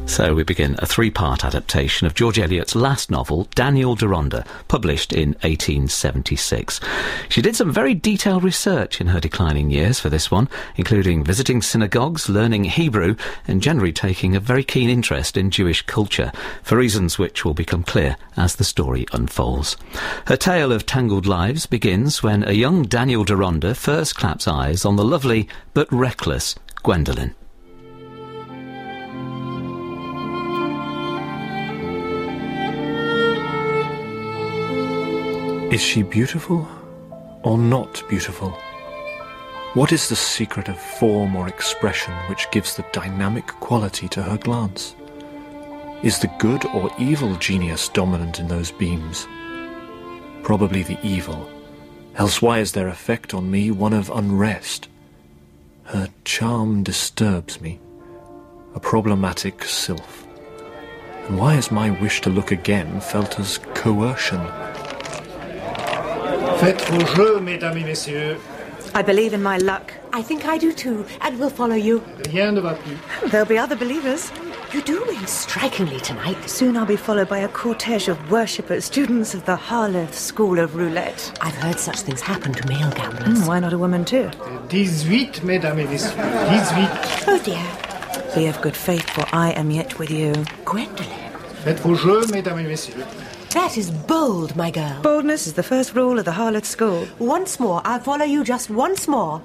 So we begin a three-part adaptation of George Eliot's last novel, Daniel Deronda, published in 1876. She did some very detailed research in her declining years for this one, including visiting synagogues, learning Hebrew, and generally taking a very keen interest in Jewish culture, for reasons which will become clear as the story unfolds. Her tale of tangled lives begins when a young Daniel Deronda first claps eyes on the lovely but reckless Gwendolen. Is she beautiful or not beautiful? What is the secret of form or expression which gives the dynamic quality to her glance? Is the good or evil genius dominant in those beams? Probably the evil, else why is their effect on me one of unrest? Her charm disturbs me, a problematic sylph. And why is my wish to look again felt as coercion? Faites vos jeux, mesdames et messieurs. I believe in my luck. I think I do too, and we'll follow you. Rien ne va plus. There'll be other believers. You do win strikingly tonight. Soon I'll be followed by a cortege of worshippers, students of the Harleth School of Roulette. I've heard such things happen to male gamblers. Why not a woman too? 18, mesdames et messieurs. 18. Oh dear. Be of good faith, for I am yet with you. Gwendolen. Faites vos jeux, mesdames et messieurs. That is bold, my girl. Boldness is the first rule of the Harleth School. Once more, I'll follow you just once more.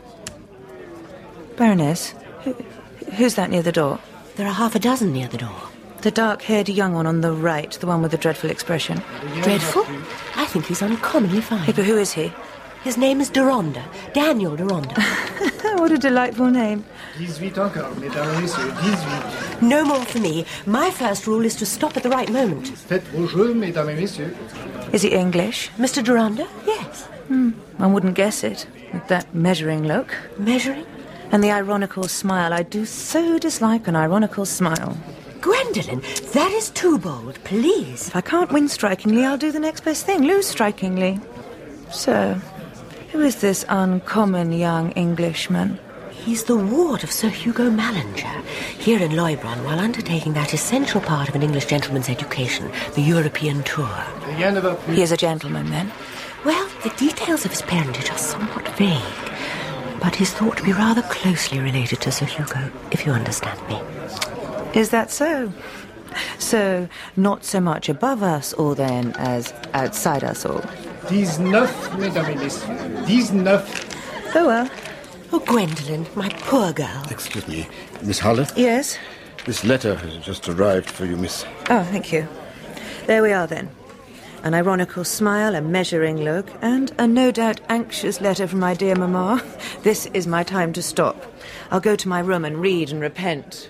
Baroness, who's that near the door? There are half a dozen near the door. The dark-haired young one on the right, the one with the dreadful expression. Dreadful? I think he's uncommonly fine. Hey, but who is he? His name is Deronda. Daniel Deronda. What a delightful name. 18 encore, mesdames et messieurs. 18. No more for me. My first rule is to stop at the right moment. Faites vos jeux, mesdames et messieurs. Is he English? Mr. Deronda? Yes. One wouldn't guess it, with that measuring look. Measuring? And the ironical smile. I do so dislike an ironical smile. Gwendolen, that is too bold. Please. If I can't win strikingly, I'll do the next best thing, lose strikingly. So, who is this uncommon young Englishman? He's the ward of Sir Hugo Mallinger, here in Loybron, while undertaking that essential part of an English gentleman's education, the European tour. Rien ne va plus. He is a gentleman, then? Well, the details of his parentage are somewhat vague, but he's thought to be rather closely related to Sir Hugo, if you understand me. Is that so? So, not so much above us all, then, as outside us all? 19, mesdames et messieurs. 19. Oh, well. Oh, Gwendolen, my poor girl. Excuse me, Miss Harleth? Yes? This letter has just arrived for you, miss. Oh, thank you. There we are, then. An ironical smile, a measuring look, and a no doubt anxious letter from my dear mamma. This is my time to stop. I'll go to my room and read and repent.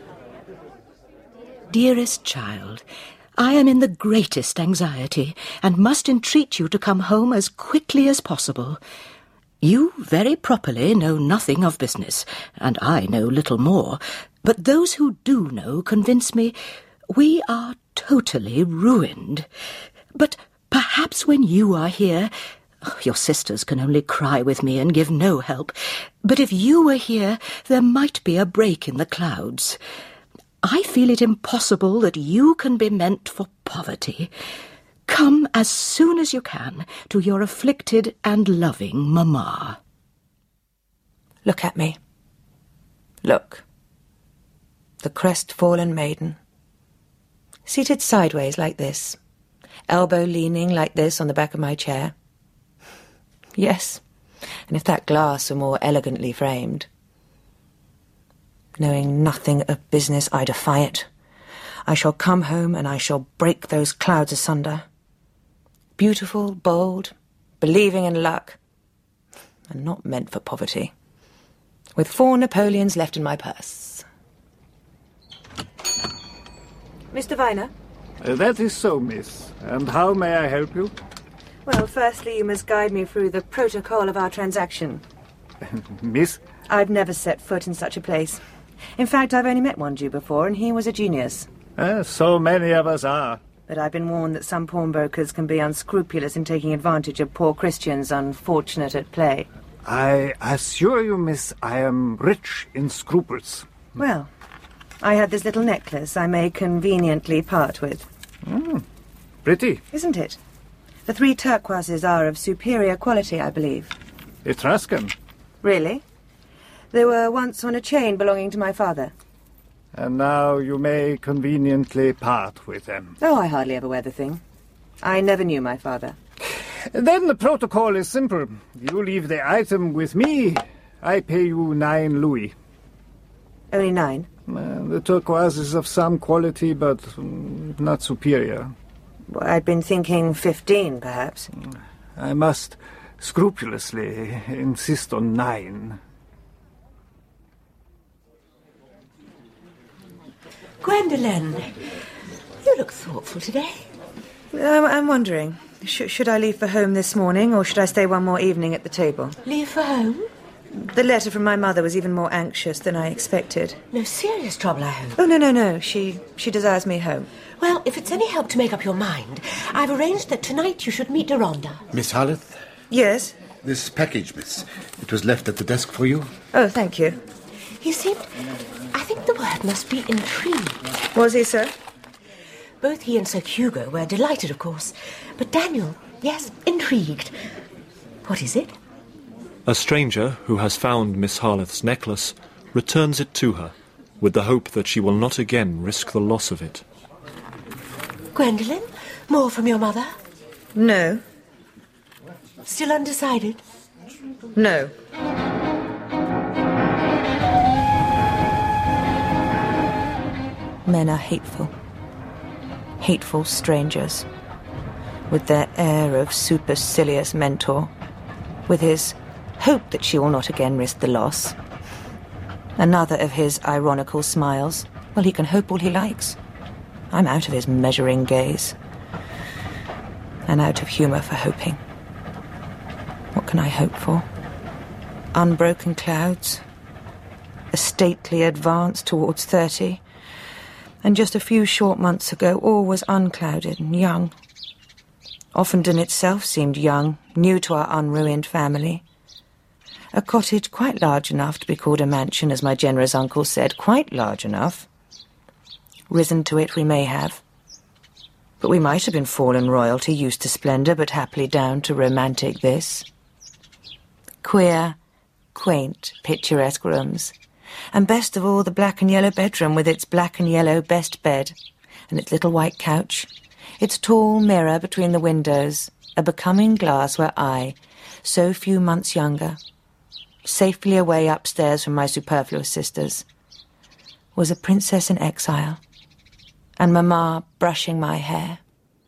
Dearest child, I am in the greatest anxiety and must entreat you to come home as quickly as possible. You very properly know nothing of business, and I know little more, but those who do know convince me we are totally ruined. But perhaps when you are here, your sisters can only cry with me and give no help, but if you were here, there might be a break in the clouds. I feel it impossible that you can be meant for poverty. Come as soon as you can to your afflicted and loving mamma. Look at me. Look. The crestfallen maiden. Seated sideways like this. Elbow leaning like this on the back of my chair. Yes, and if that glass were more elegantly framed. Knowing nothing of business, I defy it. I shall come home and I shall break those clouds asunder. Beautiful, bold, believing in luck, and not meant for poverty. With 4 Napoleons left in my purse. Mr. Viner? That is so, miss. And how may I help you? Well, firstly, you must guide me through the protocol of our transaction. Miss? I've never set foot in such a place. In fact, I've only met one Jew before, and he was a genius. So many of us are. But I've been warned that some pawnbrokers can be unscrupulous in taking advantage of poor Christians unfortunate at play. I assure you, miss, I am rich in scruples. Well, I had this little necklace I may conveniently part with. Pretty. Isn't it? The 3 turquoises are of superior quality, I believe. Etruscan. Really? They were once on a chain belonging to my father. And now you may conveniently part with them. Oh, I hardly ever wear the thing. I never knew my father. Then the protocol is simple. You leave the item with me. I pay you 9 louis. Only 9? The turquoise is of some quality, but not superior. Well, I'd been thinking 15, perhaps. I must scrupulously insist on 9. Gwendolen, you look thoughtful today. I'm wondering, should I leave for home this morning, or should I stay one more evening at the table? Leave for home? The letter from my mother was even more anxious than I expected. No serious trouble, I hope. Oh, no. She desires me home. Well, if it's any help to make up your mind, I've arranged that tonight you should meet Deronda. Miss Harleth? Yes? This package, miss. It was left at the desk for you. Oh, thank you. He seemed... I think the word must be intrigued. Was he, sir? Both he and Sir Hugo were delighted, of course. But Daniel, yes, intrigued. What is it? A stranger who has found Miss Harleth's necklace returns it to her, with the hope that she will not again risk the loss of it. Gwendolen, more from your mother? No. Still undecided? No. Men are hateful. Hateful strangers. With their air of supercilious mentor. With his hope that she will not again risk the loss. Another of his ironical smiles. Well, he can hope all he likes. I'm out of his measuring gaze. And out of humour for hoping. What can I hope for? Unbroken clouds. A stately advance towards 30. And just a few short months ago, all was unclouded and young. Offenden itself seemed young, new to our unruined family. A cottage quite large enough to be called a mansion, as my generous uncle said, quite large enough. Risen to it we may have. But we might have been fallen royalty, used to splendour, but happily down to romantic this. Queer, quaint, picturesque rooms. And best of all, the black and yellow bedroom with its black and yellow best bed, and its little white couch, its tall mirror between the windows, a becoming glass where I, so few months younger, safely away upstairs from my superfluous sisters, was a princess in exile, and Mamma brushing my hair.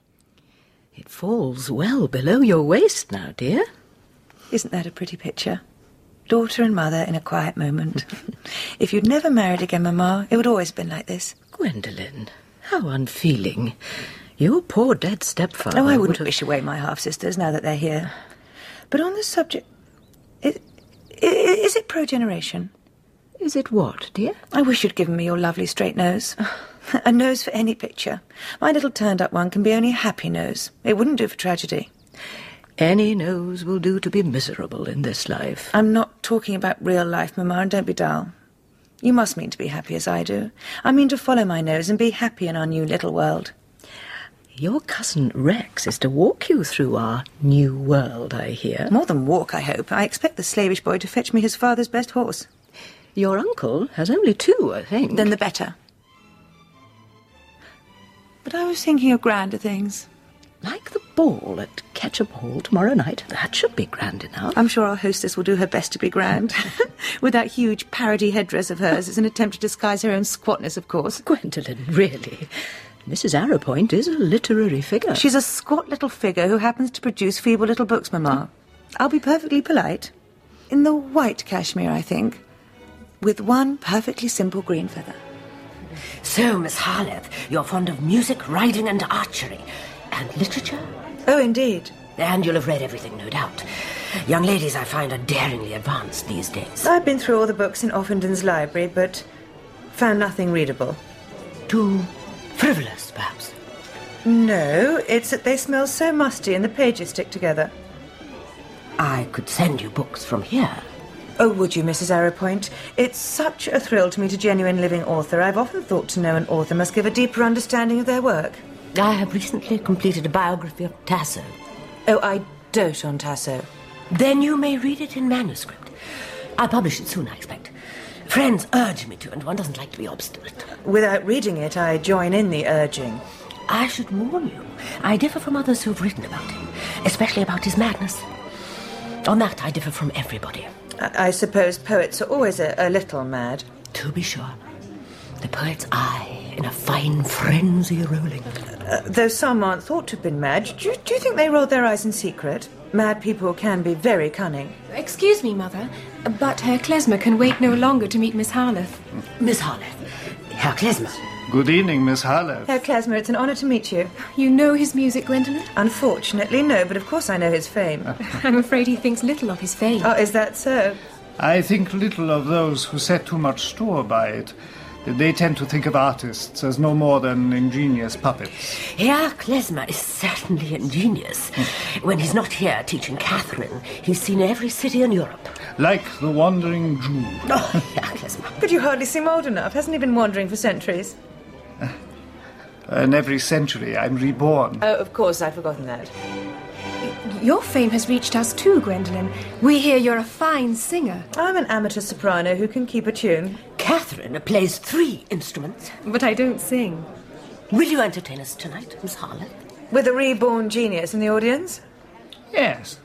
It falls well below your waist now, dear. Isn't that a pretty picture? Daughter and mother in a quiet moment. If you'd never married again, Mamma, it would always have been like this. Gwendolen, how unfeeling. Your poor dead stepfather... Oh, I wouldn't wish away my half-sisters now that they're here. But on the subject... Is it progeneration? Is it what, dear? I wish you'd given me your lovely straight nose. A nose for any picture. My little turned-up one can be only a happy nose. It wouldn't do for tragedy. Any nose will do to be miserable in this life. I'm not talking about real life, Mamma, and don't be dull. You must mean to be happy as I do. I mean to follow my nose and be happy in our new little world. Your cousin Rex is to walk you through our new world, I hear. More than walk, I hope. I expect the slavish boy to fetch me his father's best horse. Your uncle has only 2, I think. Then the better. But I was thinking of grander things. Like the ball at Ketchup Hall tomorrow night. That should be grand enough. I'm sure our hostess will do her best to be grand. With that huge parody headdress of hers as an attempt to disguise her own squatness, of course. Gwendolen, really. Mrs. Arrowpoint is a literary figure. She's a squat little figure who happens to produce feeble little books, Mamma. I'll be perfectly polite. In the white cashmere, I think. With one perfectly simple green feather. So, Miss Harleth, you're fond of music, riding and archery. And literature? Oh, indeed. And you'll have read everything, no doubt. Young ladies, I find, are daringly advanced these days. I've been through all the books in Offenden's library, but found nothing readable. Too frivolous, perhaps? No, it's that they smell so musty and the pages stick together. I could send you books from here. Oh, would you, Mrs. Arrowpoint? It's such a thrill to meet a genuine living author. I've often thought to know an author must give a deeper understanding of their work. I have recently completed a biography of Tasso. Oh, I dote on Tasso. Then you may read it in manuscript. I'll publish it soon, I expect. Friends urge me to, and one doesn't like to be obstinate. Without reading it, I join in the urging. I should warn you, I differ from others who've written about him, especially about his madness. On that, I differ from everybody. I suppose poets are always a little mad. To be sure. The poet's eye in a fine frenzy rolling. Though some aren't thought to have been mad, do you think they rolled their eyes in secret? Mad people can be very cunning. Excuse me, Mother, but Herr Klezmer can wait no longer to meet Miss Harleth. Miss Harleth. Herr Klezmer. Good evening, Miss Harleth. Herr Klezmer, it's an honour to meet you. You know his music, Gwendolen? Unfortunately, no, but of course I know his fame. I'm afraid he thinks little of his fame. Oh, is that so? I think little of those who set too much store by it. They tend to think of artists as no more than ingenious puppets. Herr Klezmer is certainly ingenious. When he's not here teaching Catherine, he's seen every city in Europe. Like the Wandering Jew. Oh, Herr Klezmer. But you hardly seem old enough. Hasn't he been wandering for centuries? In every century, I'm reborn. Oh, of course, I'd forgotten that. Your fame has reached us too, Gwendolen. We hear you're a fine singer. I'm an amateur soprano who can keep a tune. Catherine plays 3 instruments. But I don't sing. Will you entertain us tonight, Miss Harleth? With a reborn genius in the audience? Yes.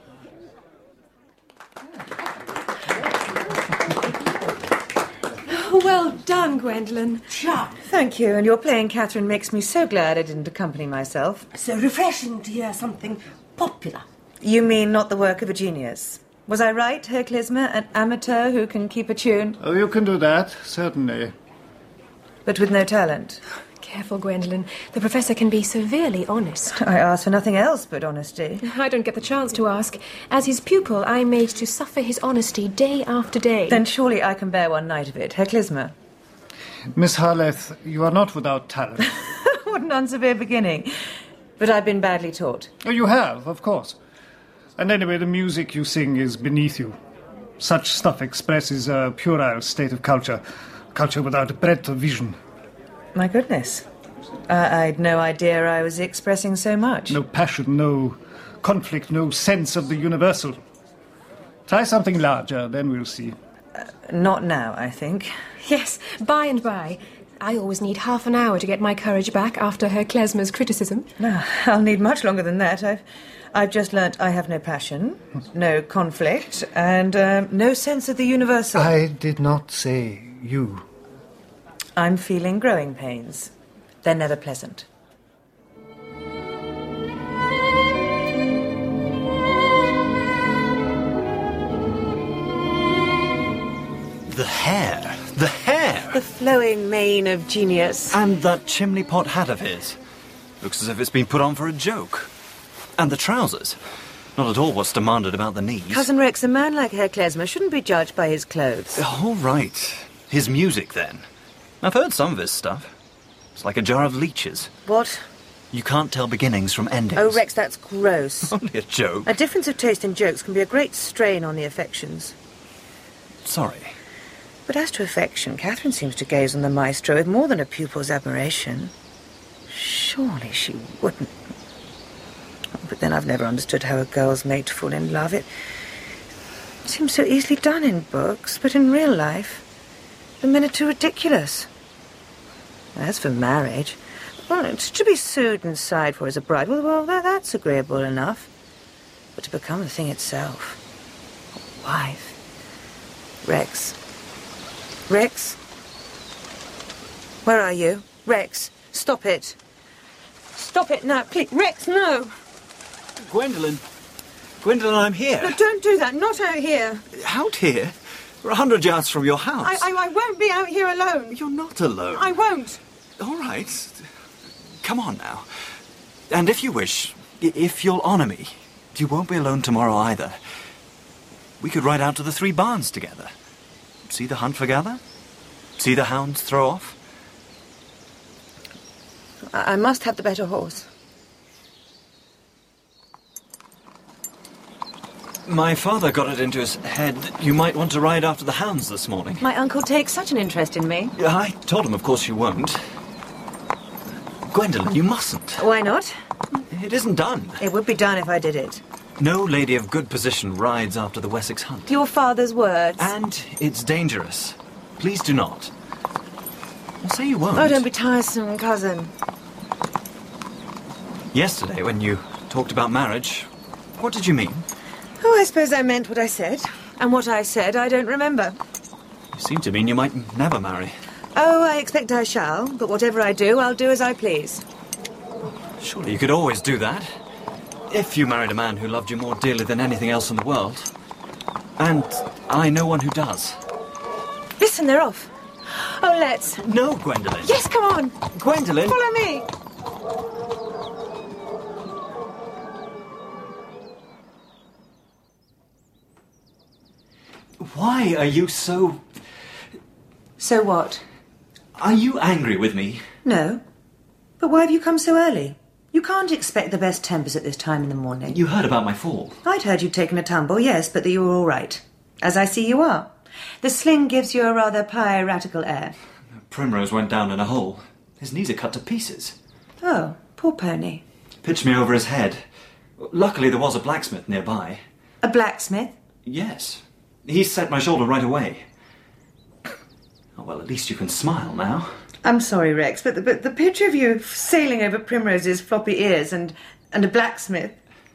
Well done, Gwendolen. Charming. Thank you, and your playing Catherine makes me so glad I didn't accompany myself. So refreshing to hear something popular. You mean not the work of a genius? Was I right, Herr Klezmer, an amateur who can keep a tune? Oh, you can do that, certainly. But with no talent? Careful, Gwendolen. The Professor can be severely honest. I ask for nothing else but honesty. I don't get the chance to ask. As his pupil, I'm made to suffer his honesty day after day. Then surely I can bear one night of it, Herr Klezmer. Miss Harleth, you are not without talent. What an unsevere beginning. But I've been badly taught. Oh, you have, of course. And anyway, the music you sing is beneath you. Such stuff expresses a puerile state of culture. Culture without a breadth of vision. My goodness. I'd no idea I was expressing so much. No passion, no conflict, no sense of the universal. Try something larger, then we'll see. Not now, I think. Yes, by and by. I always need half an hour to get my courage back after Herr Klezmer's criticism. No, I'll need much longer than that. I've just learnt I have no passion, no conflict, and no sense of the universal. I did not say you. I'm feeling growing pains. They're never pleasant. The hair! The hair! The flowing mane of genius. And that chimney pot hat of his. Looks as if it's been put on for a joke. And the trousers. Not at all what's demanded about the knees. Cousin Rex, a man like Herr Klezmer shouldn't be judged by his clothes. All right. His music, then. I've heard some of his stuff. It's like a jar of leeches. What? You can't tell beginnings from endings. Oh, Rex, that's gross. Only a joke. A difference of taste in jokes can be a great strain on the affections. Sorry. But as to affection, Catherine seems to gaze on the maestro with more than a pupil's admiration. Surely she wouldn't. But then I've never understood how a girl's made to fall in love. It seems so easily done in books, but in real life, the men are too ridiculous. As for marriage, well, to be sued and sighed for as a bride, well, that's agreeable enough. But to become the thing itself, a wife, Rex. Rex? Where are you? Rex, stop it. Stop it now, please. Rex, no. Gwendolen. Gwendolen, I'm here. No, don't do that. Not out here. Out here? We're 100 yards from your house. I won't be out here alone. You're not alone. I won't. All right. Come on now. And if you wish, if you'll honour me, you won't be alone tomorrow either. We could ride out to the 3 barns together. See the hunt forgather? See the hounds throw off? I must have the better horse. My father got it into his head that you might want to ride after the hounds this morning. My uncle takes such an interest in me. I told him, of course, you won't. Gwendolen, you mustn't. Why not? It isn't done. It would be done if I did it. No lady of good position rides after the Wessex hunt. Your father's words. And it's dangerous. Please do not. Well, say you won't. Oh, don't be tiresome, cousin. Yesterday, when you talked about marriage, what did you mean? Oh, I suppose I meant what I said. And what I said, I don't remember. You seem to mean you might never marry. Oh, I expect I shall. But whatever I do, I'll do as I please. Surely you could always do that. If you married a man who loved you more dearly than anything else in the world. And I know one who does. Listen, they're off. Oh, let's. No, Gwendolen. Yes, come on. Gwendolen. Follow me. Why are you so... So what? Are you angry with me? No. But why have you come so early? You can't expect the best tempers at this time in the morning. You heard about my fall. I'd heard you'd taken a tumble, yes, but that you were all right. As I see you are. The sling gives you a rather piratical air. Primrose went down in a hole. His knees are cut to pieces. Oh, poor pony. Pitched me over his head. Luckily there was a blacksmith nearby. A blacksmith? Yes. He set my shoulder right away. Oh, well, at least you can smile now. I'm sorry, Rex, but the picture of you sailing over Primrose's floppy ears and a blacksmith...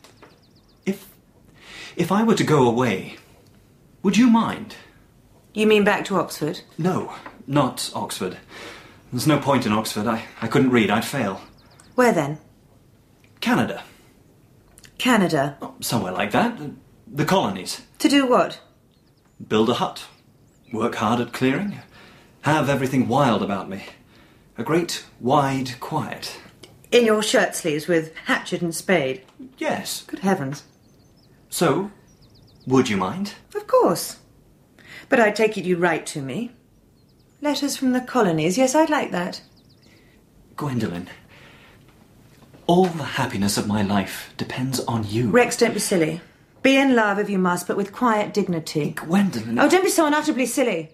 If I were to go away, would you mind? You mean back to Oxford? No, not Oxford. There's no point in Oxford. I couldn't read. I'd fail. Where then? Canada. Canada? Oh, somewhere like that. The colonies. To do what? Build a hut. Work hard at clearing. Have everything wild about me. A great, wide quiet. In your shirt sleeves with hatchet and spade? Yes. Good heavens. So, would you mind? Of course. But I take it you'd write to me. Letters from the colonies. Yes, I'd like that. Gwendolen, all the happiness of my life depends on you. Rex, don't be silly. Be in love if you must, but with quiet dignity. Gwendolen... Oh, don't be so unutterably silly.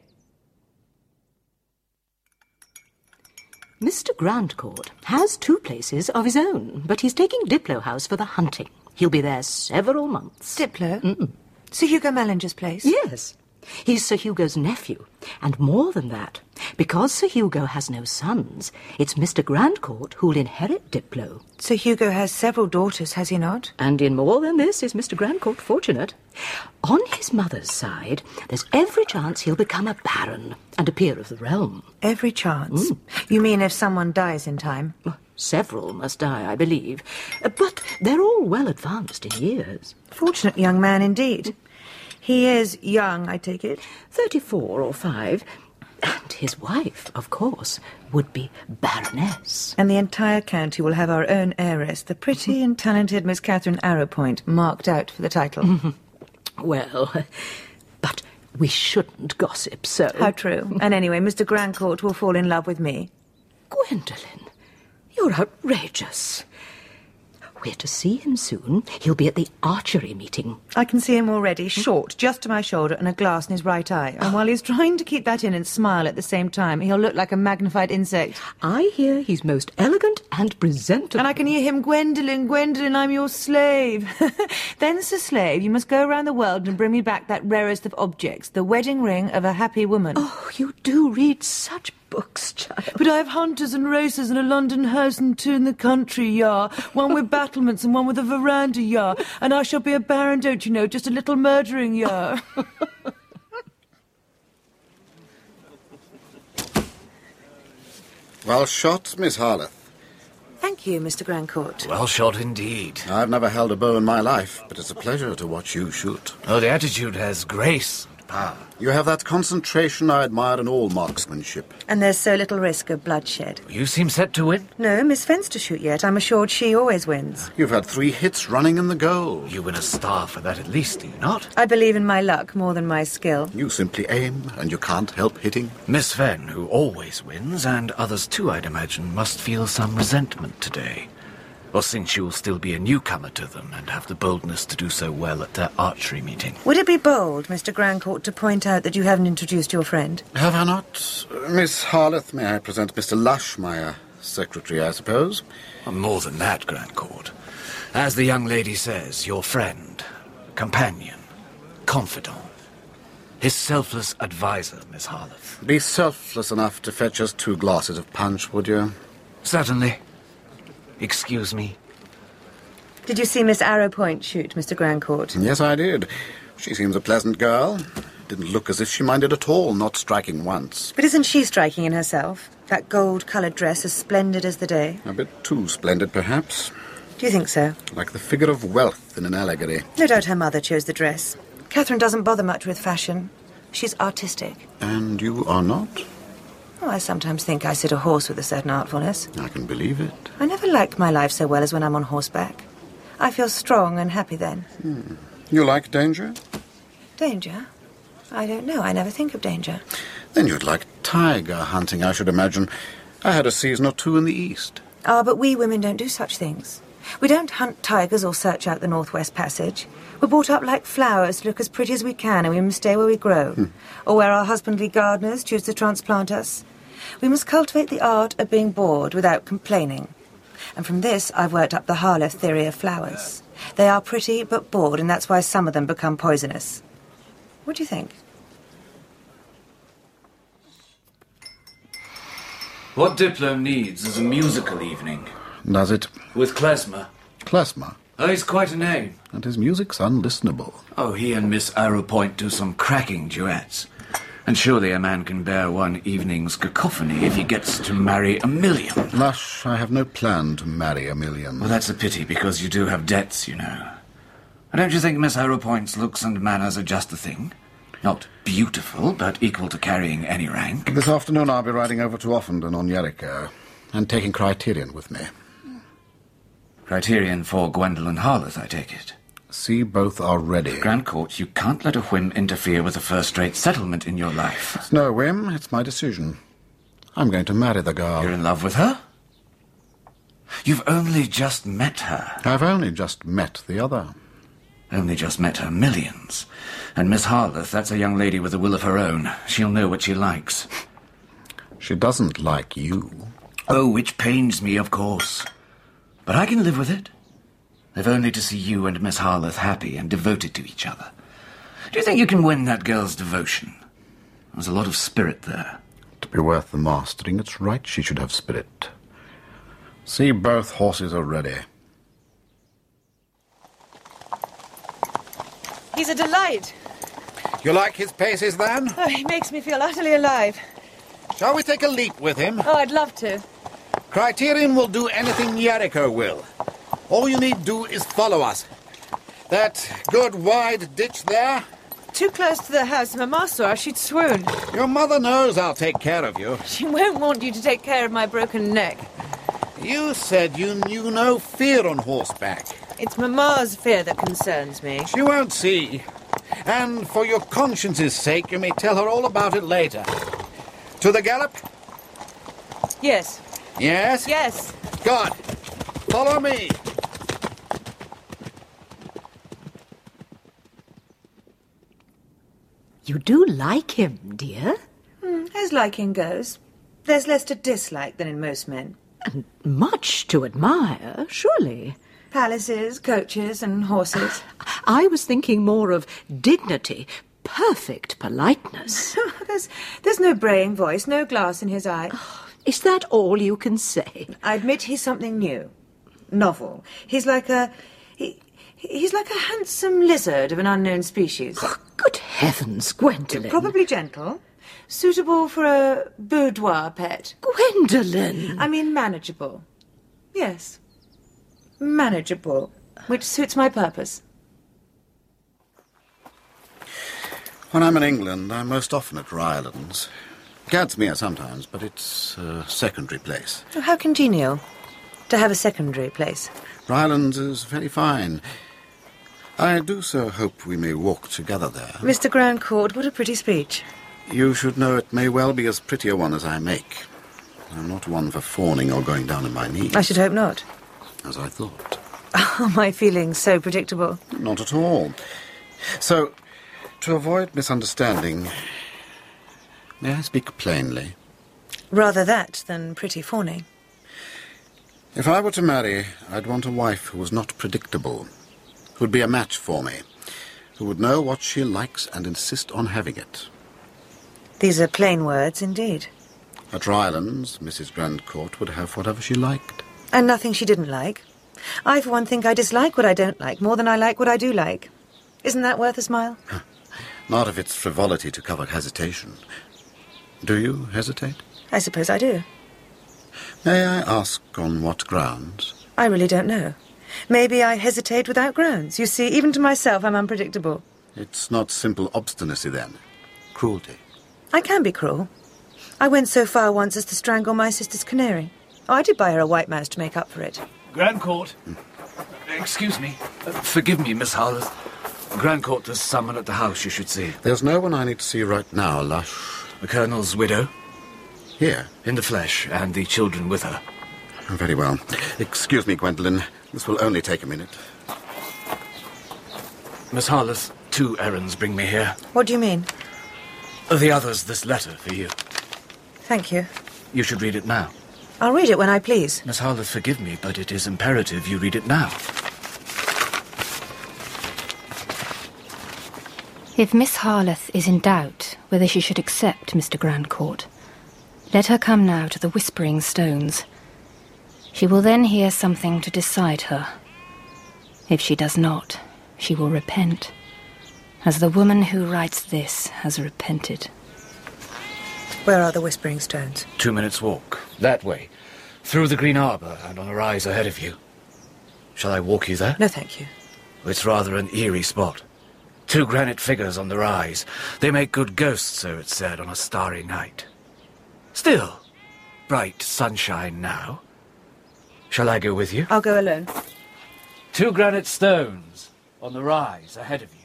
Mr. Grandcourt has 2 places of his own, but he's taking Diplow House for the hunting. He'll be there several months. Diplow? Mm-mm. Sir Hugo Mallinger's place? Yes. He's Sir Hugo's nephew. And more than that, because Sir Hugo has no sons, it's Mr. Grandcourt who'll inherit Diplow. Sir Hugo has several daughters, has he not? And in more than this is Mr. Grandcourt fortunate. On his mother's side, there's every chance he'll become a baron and a peer of the realm. Every chance? You mean if someone dies in time? Several must die, I believe. But they're all well advanced in years. Fortunate young man indeed. He is young, I take it? 34 or 5. And his wife, of course, would be Baroness. And the entire county will have our own heiress, the pretty and talented Miss Catherine Arrowpoint, marked out for the title. Well, but we shouldn't gossip so. How true. And anyway, Mr. Grandcourt will fall in love with me. Gwendolen, you're outrageous. We're to see him soon. He'll be at the archery meeting. I can see him already, short, just to my shoulder, and a glass in his right eye. And while he's trying to keep that in and smile at the same time, he'll look like a magnified insect. I hear he's most elegant and presentable. And I can hear him, Gwendolen, Gwendolen, I'm your slave. Then, Sir Slave, you must go around the world and bring me back that rarest of objects, the wedding ring of a happy woman. Oh, you do read such books, child. But I have hunters and racers and a London house and 2 in the country, yah. One with battlements and one with a veranda, yah. And I shall be a baron, don't you know, just a little murdering, yah. Well shot, Miss Harleth. Thank you, Mr. Grandcourt. Well shot indeed. I've never held a bow in my life, but it's a pleasure to watch you shoot. Oh, the attitude has grace and power. You have that concentration I admire in all marksmanship. And there's so little risk of bloodshed. You seem set to win. No, Miss Fence to shoot yet. I'm assured she always wins. You've had 3 hits running in the goal. You win a star for that at least, do you not? I believe in my luck more than my skill. You simply aim, and you can't help hitting. Miss Fenn, who always wins, and others too, I'd imagine, must feel some resentment today. or since you'll still be a newcomer to them and have the boldness to do so well at their archery meeting. Would it be bold, Mr. Grandcourt, to point out that you haven't introduced your friend? Have I not? Miss Harleth, may I present Mr. Lush, my secretary, I suppose? More than that, Grandcourt. As the young lady says, your friend, companion, confidant. His selfless advisor, Miss Harleth. Be selfless enough to fetch us 2 glasses of punch, would you? Certainly. Excuse me. Did you see Miss Arrowpoint shoot, Mr. Grandcourt? Yes, I did. She seems a pleasant girl. Didn't look as if she minded at all, not striking once. But isn't she striking in herself? That gold-coloured dress as splendid as the day. A bit too splendid, perhaps. Do you think so? Like the figure of wealth in an allegory. No doubt her mother chose the dress. Catherine doesn't bother much with fashion. She's artistic. And you are not? Oh, I sometimes think I sit a horse with a certain artfulness. I can believe it. I never like my life so well as when I'm on horseback. I feel strong and happy then. You like danger? Danger? I don't know. I never think of danger. Then you'd like tiger hunting, I should imagine. I had a season or 2 in the East. Ah, but we women don't do such things. We don't hunt tigers or search out the Northwest Passage. We're brought up like flowers to look as pretty as we can, and we must stay where we grow. Or where our husbandly gardeners choose to transplant us. We must cultivate the art of being bored without complaining. And from this, I've worked up the Harleth theory of flowers. They are pretty but bored, and that's why some of them become poisonous. What do you think? What Diplo needs is a musical evening. Does it? With Klezmer. Klezmer? Oh, he's quite a name. And his music's unlistenable. Oh, he and Miss Arrowpoint do some cracking duets. And surely a man can bear one evening's cacophony if he gets to marry 1,000,000. Lush, I have no plan to marry 1,000,000. Well, that's a pity, because you do have debts, you know. And don't you think Miss Arrowpoint's looks and manners are just the thing? Not beautiful, but equal to carrying any rank. This afternoon I'll be riding over to Offenden on Jericho, and taking Criterion with me. Criterion for Gwendolen Harleth, I take it. See, both are ready. Grandcourt, you can't let a whim interfere with a first-rate settlement in your life. It's no whim, it's my decision. I'm going to marry the girl. You're in love with her? You've only just met her. I've only just met the other. Only just met her millions. And Miss Harleth, that's a young lady with a will of her own. She'll know what she likes. She doesn't like you. Oh, which pains me, of course. But I can live with it. They've only to see you and Miss Harleth happy and devoted to each other. Do you think you can win that girl's devotion? There's a lot of spirit there. To be worth the mastering, it's right she should have spirit. See, both horses are ready. He's a delight. You like his paces, then? Oh, he makes me feel utterly alive. Shall we take a leap with him? Oh, I'd love to. Criterion will do anything Jericho will. All you need do is follow us. That good wide ditch there? Too close to the house. If Mamma saw her, she'd swoon. Your mother knows I'll take care of you. She won't want you to take care of my broken neck. You said you knew no fear on horseback. It's Mamma's fear that concerns me. She won't see. And for your conscience's sake, you may tell her all about it later. To the gallop? Yes. Yes? Yes. Good. Follow me. You do like him, dear? As liking goes. There's less to dislike than in most men. And much to admire, surely. Palaces, coaches, and horses. I was thinking more of dignity, perfect politeness. There's no braying voice, no glass in his eye. Is that all you can say? I admit he's something new. Novel. He's like a handsome lizard of an unknown species. Oh, good heavens, Gwendolen. Probably gentle. Suitable for a boudoir pet. Gwendolen! I mean manageable. Yes. Manageable. Which suits my purpose. When I'm in England, I'm most often at Rylands. Gadsmere sometimes, but it's a secondary place. Oh, how congenial to have a secondary place. Rylands is very fine. I do so hope we may walk together there. Mr. Grandcourt, what a pretty speech. You should know it may well be as pretty a one as I make. I'm not one for fawning or going down on my knees. I should hope not. as I thought. Are my feelings so predictable? Not at all. So, to avoid misunderstanding, may I speak plainly? Rather that than pretty fawning. If I were to marry, I'd want a wife who was not predictable, who'd be a match for me, who would know what she likes and insist on having it. These are plain words indeed. At Rylands, Mrs. Grandcourt would have whatever she liked. And nothing she didn't like. I, for one, think I dislike what I don't like more than I like what I do like. Isn't that worth a smile? Not if it's frivolity to cover hesitation. Do you hesitate? I suppose I do. May I ask on what grounds? I really don't know. Maybe I hesitate without grounds. You see, even to myself I'm unpredictable. It's not simple obstinacy, then. Cruelty. I can be cruel. I went so far once as to strangle my sister's canary. Oh, I did buy her a white mouse to make up for it. Grandcourt. Excuse me. Forgive me, Miss Harleth. Grandcourt, there's someone at the house you should see. There's no one I need to see right now, Lush. The Colonel's widow. Here? In the flesh, and the children with her. Very well. Excuse me, Gwendolen. This will only take a minute. Miss Harleth, 2 errands bring me here. What do you mean? The other's this letter for you. Thank you. You should read it now. I'll read it when I please. Miss Harleth, forgive me, but it is imperative you read it now. If Miss Harleth is in doubt whether she should accept Mr. Grandcourt, let her come now to the Whispering Stones. She will then hear something to decide her. If she does not, she will repent, as the woman who writes this has repented. Where are the Whispering Stones? 2 minutes' walk. That way. Through the Green Arbour and on a rise ahead of you. Shall I walk you there? No, thank you. It's rather an eerie spot. 2 granite figures on the rise. They make good ghosts, so it's said, on a starry night. Still, bright sunshine now. Shall I go with you? I'll go alone. 2 granite stones on the rise ahead of you.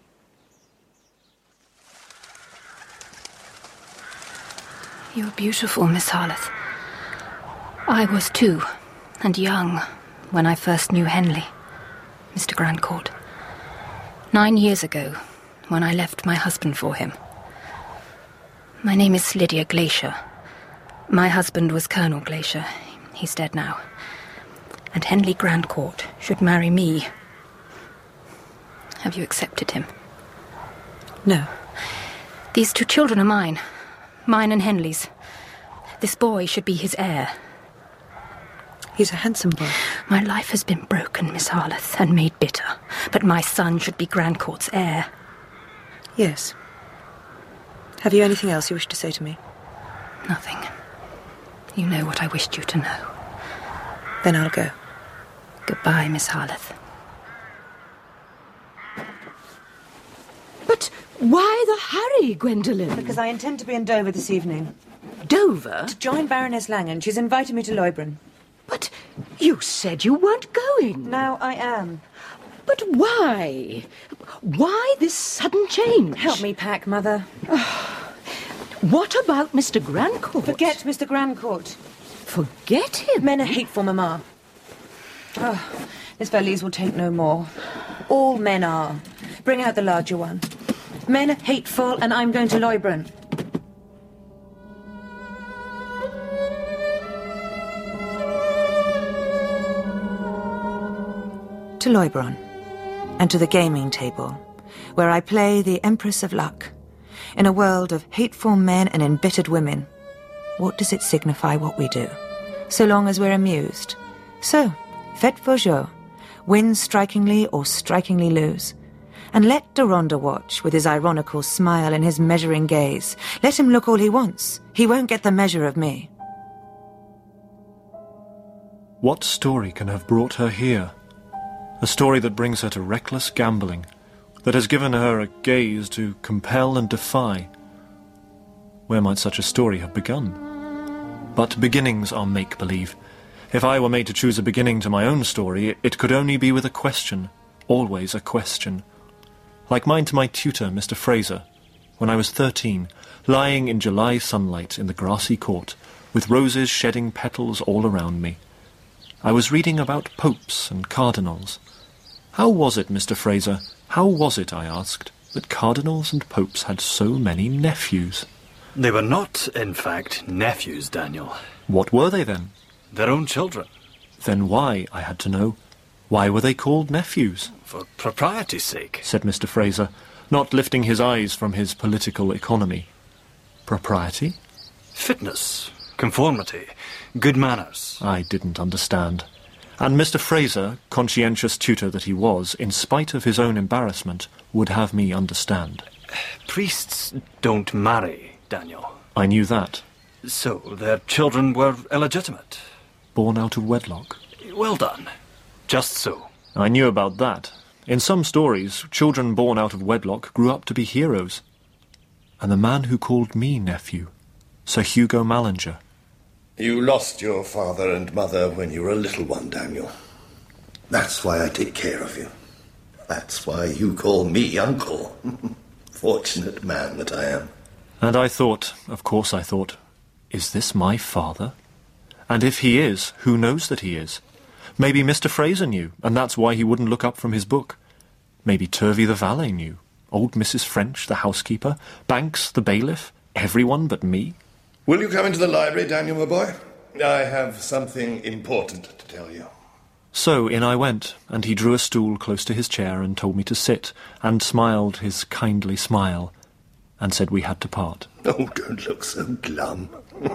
You're beautiful, Miss Harleth. I was too, and young, when I first knew Henley, Mr. Grandcourt. 9 years ago, when I left my husband for him. My name is Lydia Glacier. My husband was Colonel Glacier. He's dead now. And Henley Grandcourt should marry me. Have you accepted him? No. These 2 children are mine. Mine and Henley's. This boy should be his heir. He's a handsome boy. My life has been broken, Miss Harleth, and made bitter. But my son should be Grandcourt's heir. Yes. Have you anything else you wish to say to me? Nothing. You know what I wished you to know. Then I'll go. Goodbye, Miss Harleth. But why the hurry, Gwendolen? Because I intend to be in Dover this evening. Dover? To join Baroness Langen. She's invited me to Leubronn. But you said you weren't going. Now I am. But why? Why this sudden change? Help me pack, Mother. What about Mr. Grandcourt? Forget Mr. Grandcourt. Forget him? Men are hateful, Mamma. Oh, this valise will take no more. All men are. Bring out the larger one. Men are hateful, and I'm going to Leubronn. To Leubronn, and to the gaming table, where I play the Empress of Luck. In a world of hateful men and embittered women, what does it signify what we do, so long as we're amused? So, faites vos jeux, win strikingly or strikingly lose. And let Deronda watch with his ironical smile and his measuring gaze. Let him look all he wants. He won't get the measure of me. What story can have brought her here? A story that brings her to reckless gambling, that has given her a gaze to compel and defy. Where might such a story have begun? But beginnings are make-believe. If I were made to choose a beginning to my own story, it could only be with a question, always a question. Like mine to my tutor, Mr. Fraser, when I was 13, lying in July sunlight in the grassy court, with roses shedding petals all around me. I was reading about popes and cardinals. How was it, Mr. Fraser, how was it, I asked, that cardinals and popes had so many nephews? They were not, in fact, nephews, Daniel. What were they then? Their own children. Then why, I had to know, why were they called nephews? For propriety's sake, said Mr. Fraser, not lifting his eyes from his political economy. Propriety? Fitness, conformity, good manners. I didn't understand. And Mr. Fraser, conscientious tutor that he was, in spite of his own embarrassment, would have me understand. Priests don't marry, Daniel. I knew that. So their children were illegitimate. Born out of wedlock. Well done. Just so. I knew about that. In some stories, children born out of wedlock grew up to be heroes. And the man who called me nephew, Sir Hugo Mallinger. You lost your father and mother when you were a little one, Daniel. That's why I take care of you. That's why you call me uncle. Fortunate man that I am. And I thought, of course I thought, is this my father? And if he is, who knows that he is? Maybe Mr. Fraser knew, and that's why he wouldn't look up from his book. Maybe Turvey the valet knew, old Mrs. French, the housekeeper, Banks, the bailiff, everyone but me. Will you come into the library, Daniel, my boy? I have something important to tell you. So in I went, and he drew a stool close to his chair and told me to sit, and smiled his kindly smile, and said we had to part. Oh, don't look so glum.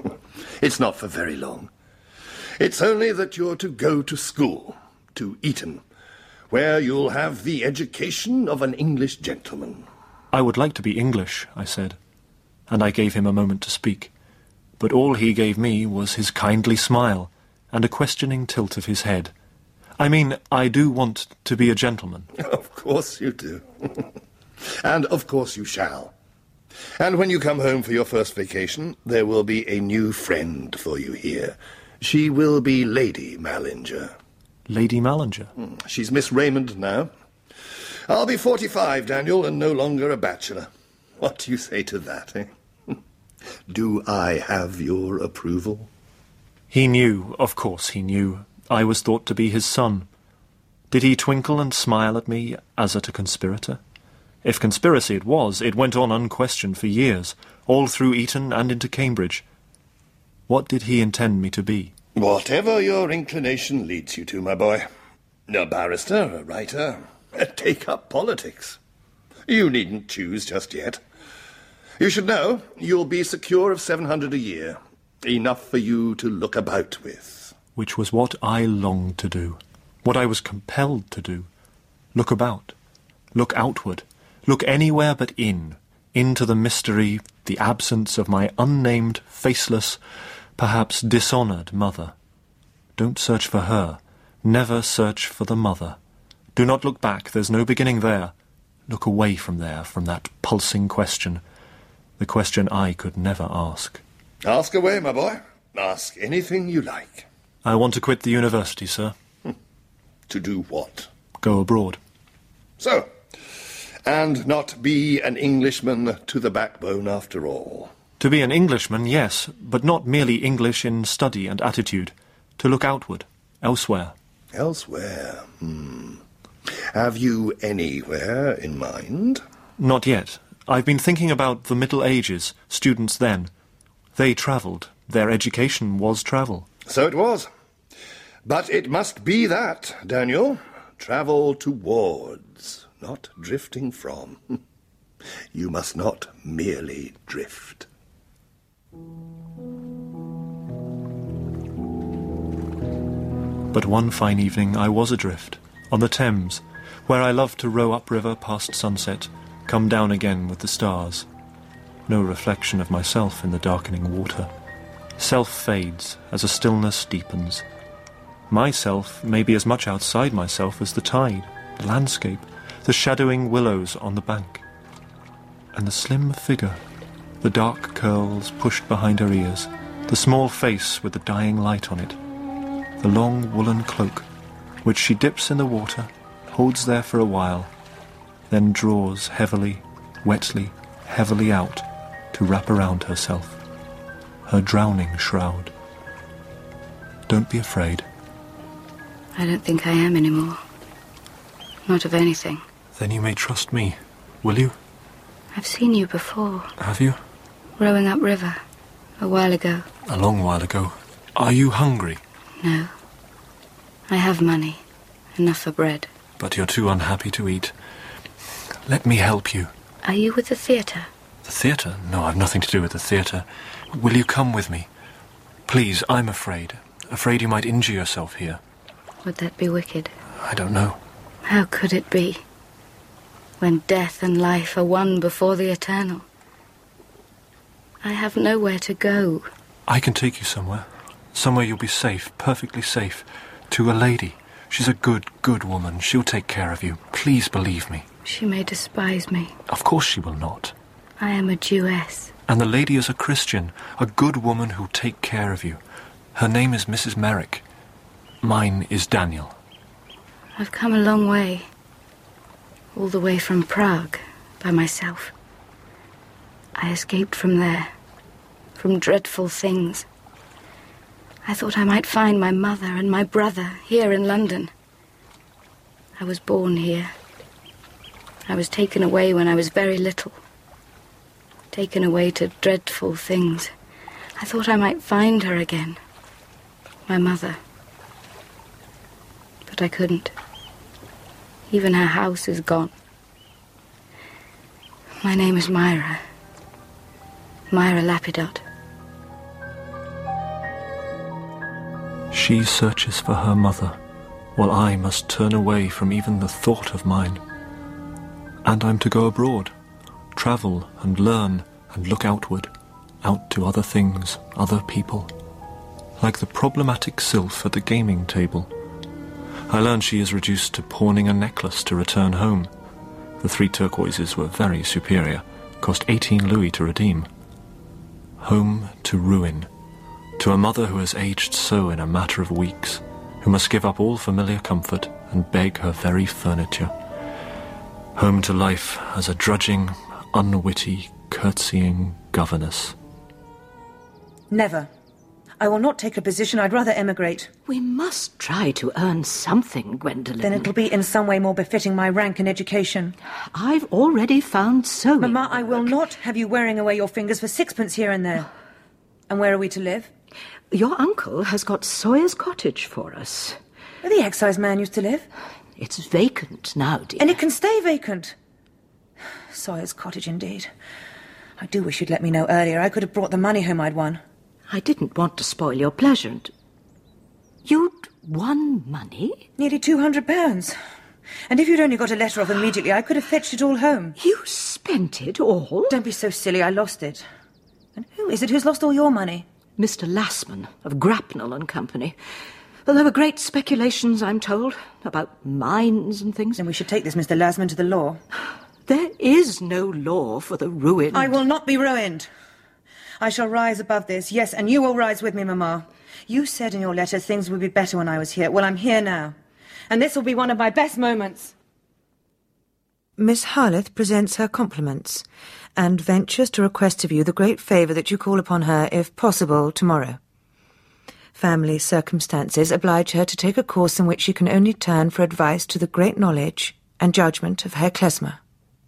It's not for very long. It's only that you're to go to school, to Eton, where you'll have the education of an English gentleman. I would like to be English, I said, and I gave him a moment to speak. But all he gave me was his kindly smile and a questioning tilt of his head. I mean, I do want to be a gentleman. Of course you do. And of course you shall. And when you come home for your first vacation, there will be a new friend for you here. She will be Lady Mallinger. Lady Mallinger? She's Miss Raymond now. I'll be 45, Daniel, and no longer a bachelor. What do you say to that, eh? Do I have your approval? He knew, of course he knew. I was thought to be his son. Did he twinkle and smile at me as at a conspirator? If conspiracy it was, it went on unquestioned for years, all through Eton and into Cambridge. What did he intend me to be? Whatever your inclination leads you to, my boy. A barrister, a writer, take up politics. You needn't choose just yet. You should know you'll be secure of 700 a year, enough for you to look about with. Which was what I longed to do, what I was compelled to do. Look about, look outward, look anywhere but into the mystery, the absence of my unnamed, faceless, perhaps dishonoured mother. Don't search for her, never search for the mother. Do not look back, there's no beginning there. Look away from there, from that pulsing question, the question I could never ask. Ask away, my boy. Ask anything you like. I want to quit the university, sir. To do what? Go abroad. So, and not be an Englishman to the backbone after all. To be an Englishman, yes, but not merely English in study and attitude. To look outward, elsewhere. Elsewhere? Have you anywhere in mind? Not yet. I've been thinking about the Middle Ages, students then. They travelled. Their education was travel. So it was. But it must be that, Daniel. Travel towards, not drifting from. You must not merely drift. But one fine evening I was adrift, on the Thames, where I loved to row upriver past sunset, come down again with the stars. No reflection of myself in the darkening water. Self fades as a stillness deepens. Myself may be as much outside myself as the tide, the landscape, the shadowing willows on the bank. And the slim figure, the dark curls pushed behind her ears, the small face with the dying light on it, the long woolen cloak, which she dips in the water, holds there for a while, then draws heavily, wetly, heavily out to wrap around herself, her drowning shroud. Don't be afraid. I don't think I am anymore. Not of anything. Then you may trust me, will you? I've seen you before. Have you? Rowing upriver. A while ago. A long while ago. Are you hungry? No. I have money. Enough for bread. But you're too unhappy to eat. Let me help you. Are you with the theatre? The theatre? No, I've nothing to do with the theatre. Will you come with me? Please, I'm afraid. Afraid you might injure yourself here. Would that be wicked? I don't know. How could it be? When death and life are one before the eternal. I have nowhere to go. I can take you somewhere. Somewhere you'll be safe, perfectly safe. To a lady. She's a good, good woman. She'll take care of you. Please believe me. She may despise me. Of course she will not. I am a Jewess. And the lady is a Christian, a good woman who'll take care of you. Her name is Mrs. Merrick. Mine is Daniel. I've come a long way. All the way from Prague, by myself. I escaped from there, from dreadful things. I thought I might find my mother and my brother here in London. I was born here. I was taken away when I was very little. Taken away to dreadful things. I thought I might find her again. My mother. But I couldn't. Even her house is gone. My name is Myra. Myra Lapidot. She searches for her mother, while I must turn away from even the thought of mine. And I'm to go abroad, travel and learn and look outward, out to other things, other people. Like the problematic sylph at the gaming table. I learn she is reduced to pawning a necklace to return home. The 3 turquoises were very superior, cost 18 louis to redeem. Home to ruin, to a mother who has aged so in a matter of weeks, who must give up all familiar comfort and beg her very furniture. Home to life as a drudging, unwitty, curtsying governess. Never. I will not take a position. I'd rather emigrate. We must try to earn something, Gwendolen. Then it'll be in some way more befitting my rank and education. I've already found sewing. Mamma, I will not have you wearing away your fingers for 6pence here and there. And where are we to live? Your uncle has got Sawyer's Cottage for us. Where the excise man used to live? It's vacant now, dear. And it can stay vacant. Sawyer's Cottage, indeed. I do wish you'd let me know earlier. I could have brought the money home I'd won. I didn't want to spoil your pleasure. And you'd won money? Nearly £200. And if you'd only got a letter off immediately, I could have fetched it all home. You spent it all? Don't be so silly. I lost it. And who is it who's lost all your money? Mr. Lassman of Grapnel and Company. Well, there were great speculations, I'm told, about mines and things. Then we should take this Mr. Lassman to the law. There is no law for the ruined. I will not be ruined. I shall rise above this, yes, and you will rise with me, Mamma. You said in your letter things would be better when I was here. Well, I'm here now. And this will be one of my best moments. Miss Harleth presents her compliments and ventures to request of you the great favour that you call upon her, if possible, tomorrow. Family circumstances oblige her to take a course in which she can only turn for advice to the great knowledge and judgment of Herr Klesmer.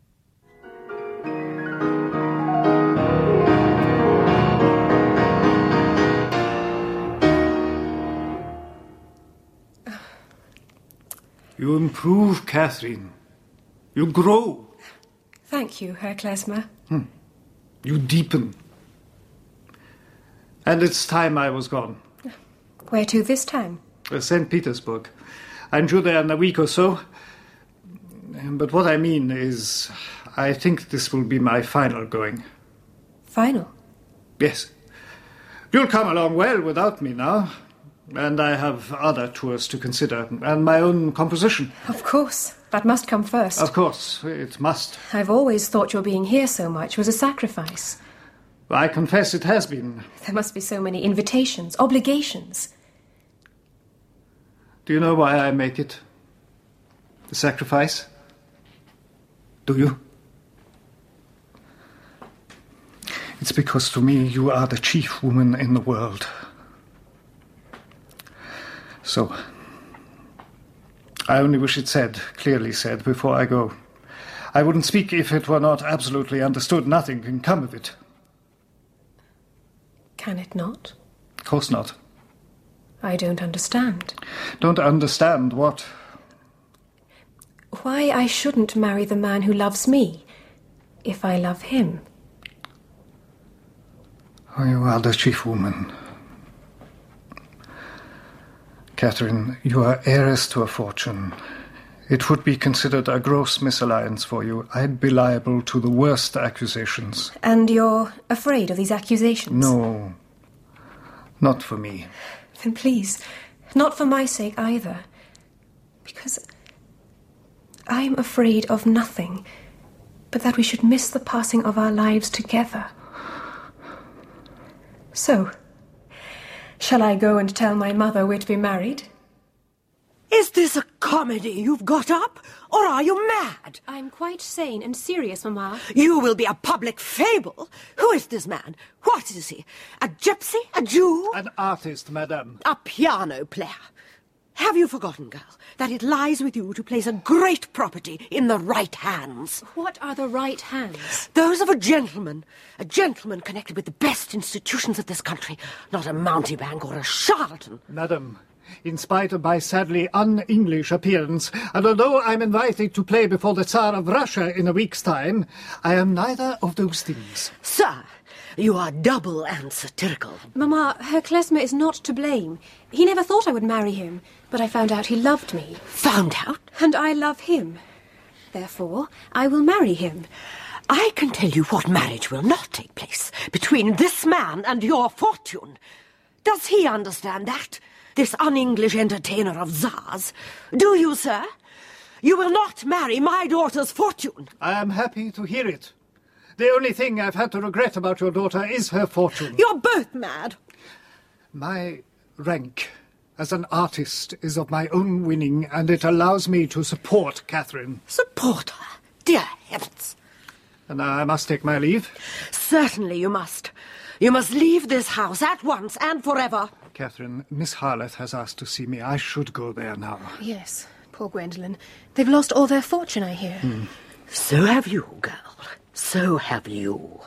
You improve, Catherine. You grow. Thank you, Herr Klesmer. You deepen. And it's time I was gone. Where to this time? St. Petersburg. I'm due there in a week or so. But what I mean is, I think this will be my final going. Final? Yes. You'll come along well without me now. And I have other tours to consider, and my own composition. Of course. That must come first. Of course, it must. I've always thought your being here so much was a sacrifice. I confess it has been. There must be so many invitations, obligations. Do you know why I make it? The sacrifice? Do you? It's because to me you are the chief woman in the world. So, I only wish it clearly said, before I go. I wouldn't speak if it were not absolutely understood. Nothing can come of it. Can it not? Of course not. I don't understand. Don't understand what? Why I shouldn't marry the man who loves me, if I love him. Oh, you are the chief woman. Catherine, you are heiress to a fortune. It would be considered a gross misalliance for you. I'd be liable to the worst accusations. And you're afraid of these accusations? No, not for me. Then please, not for my sake either. Because I'm afraid of nothing but that we should miss the passing of our lives together. So, shall I go and tell my mother we're to be married? Is this a comedy you've got up, or are you mad? I'm quite sane and serious, Mamma. You will be a public fable. Who is this man? What is he? A gypsy? A Jew? An artist, madame. A piano player. Have you forgotten, girl, that it lies with you to place a great property in the right hands? What are the right hands? Those of a gentleman connected with the best institutions of this country, not a mountebank or a charlatan. Madam, in spite of my sadly un-English appearance, and although I'm invited to play before the Tsar of Russia in a week's time, I am neither of those things. Sir, you are double and satirical. Mamma, Herr Klezmer is not to blame. He never thought I would marry him, but I found out he loved me. Found out? And I love him. Therefore, I will marry him. I can tell you what marriage will not take place between this man and your fortune. Does he understand that? This un-English entertainer of Tsars? Do you, sir? You will not marry my daughter's fortune. I am happy to hear it. The only thing I've had to regret about your daughter is her fortune. You're both mad. My rank as an artist is of my own winning, and it allows me to support Catherine. Support her? Dear heavens. And now I must take my leave. Certainly you must. You must leave this house at once and forever. Catherine, Miss Harleth has asked to see me. I should go there now. Yes, poor Gwendolen. They've lost all their fortune, I hear. So have you, girl. So have you.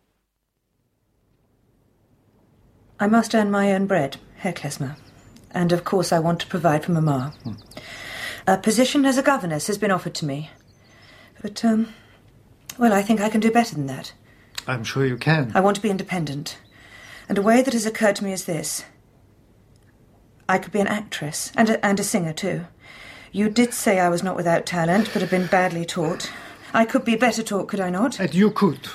I must earn my own bread, Herr Klezmer. And of course I want to provide for Mamma. A position as a governess has been offered to me. But, well, I think I can do better than that. I'm sure you can. I want to be independent. And a way that has occurred to me is this. I could be an actress, and a singer too. You did say I was not without talent, but have been badly taught. I could be better taught, could I not? And you could.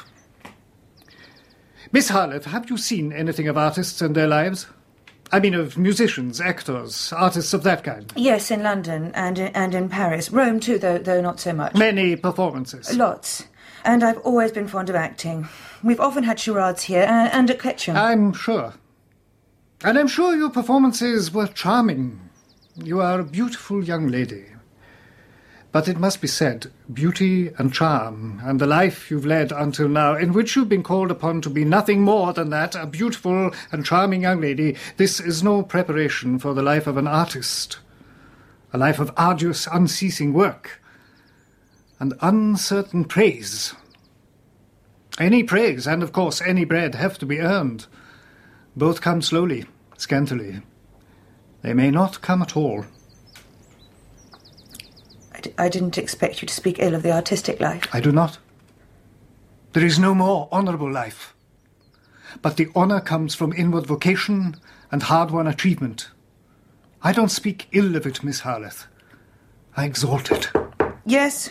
Miss Harleth, have you seen anything of artists and their lives? I mean of musicians, actors, artists of that kind. Yes, in London and in Paris. Rome too, though not so much. Many performances. Lots. And I've always been fond of acting. We've often had charades here and at Ketchum. I'm sure. And I'm sure your performances were charming. You are a beautiful young lady. But it must be said, beauty and charm, and the life you've led until now, in which you've been called upon to be nothing more than that, a beautiful and charming young lady, this is no preparation for the life of an artist. A life of arduous, unceasing work, and uncertain praise. Any praise, and of course any bread, have to be earned. Both come slowly, scantily. They may not come at all. I didn't expect you to speak ill of the artistic life. I do not. There is no more honourable life. But the honour comes from inward vocation and hard-won achievement. I don't speak ill of it, Miss Harleth. I exalt it. Yes?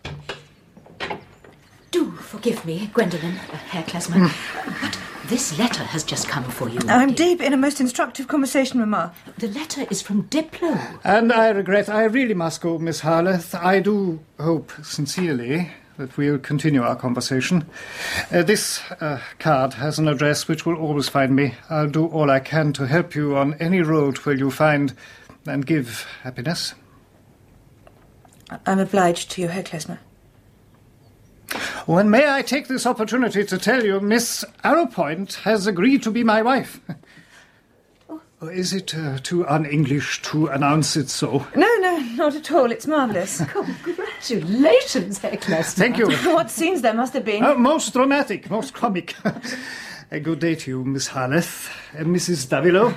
Do forgive me, Gwendolen, Herr Klezmer, but this letter has just come for you. I'm deep in a most instructive conversation, Mamma. The letter is from Diplo. And I regret I really must go, Miss Harleth. I do hope, sincerely, that we'll continue our conversation. This card has an address which will always find me. I'll do all I can to help you on any road where you find and give happiness. I'm obliged to you, Herr Klezmer. Oh, and may I take this opportunity to tell you Miss Arrowpoint has agreed to be my wife. Or is it too un-English to announce it so? No, No, not at all. It's marvellous. Congratulations, Herr Klessner. Thank you. What scenes there must have been. Most dramatic, most comic. A good day to you, Miss Harleth. Mrs. Davilo.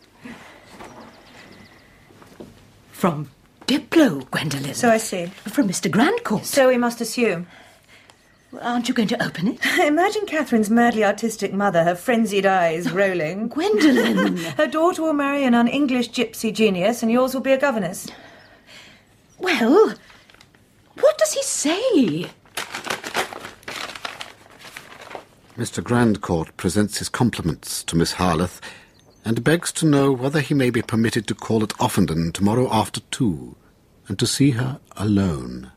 From Diplo, Gwendolen. So I see. From Mr. Grandcourt. So we must assume. Aren't you going to open it? Imagine Catherine's madly artistic mother, her frenzied eyes rolling. Gwendolen! Her daughter will marry an un-English gypsy genius, and yours will be a governess. Well, what does he say? Mr. Grandcourt presents his compliments to Miss Harleth and begs to know whether he may be permitted to call at Offenden tomorrow after 2 and to see her alone.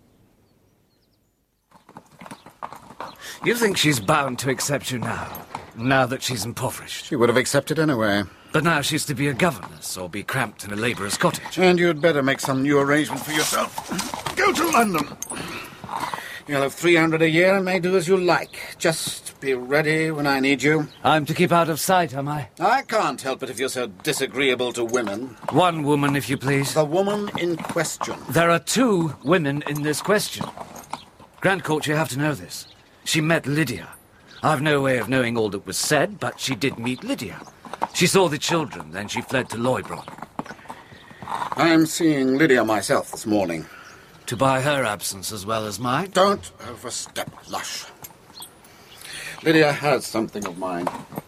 You think she's bound to accept you now that she's impoverished? She would have accepted anyway. But now she's to be a governess or be cramped in a labourer's cottage. And you'd better make some new arrangement for yourself. Go to London. You'll have 300 a year and may do as you like. Just be ready when I need you. I'm to keep out of sight, am I? I can't help it if you're so disagreeable to women. One woman, if you please. The woman in question. There are 2 women in this question. Grandcourt, you have to know this. She met Lydia. I've no way of knowing all that was said, but she did meet Lydia. She saw the children, then she fled to Loybron. I'm seeing Lydia myself this morning. To buy her absence as well as mine? Don't overstep, Lush. Lydia has something of mine.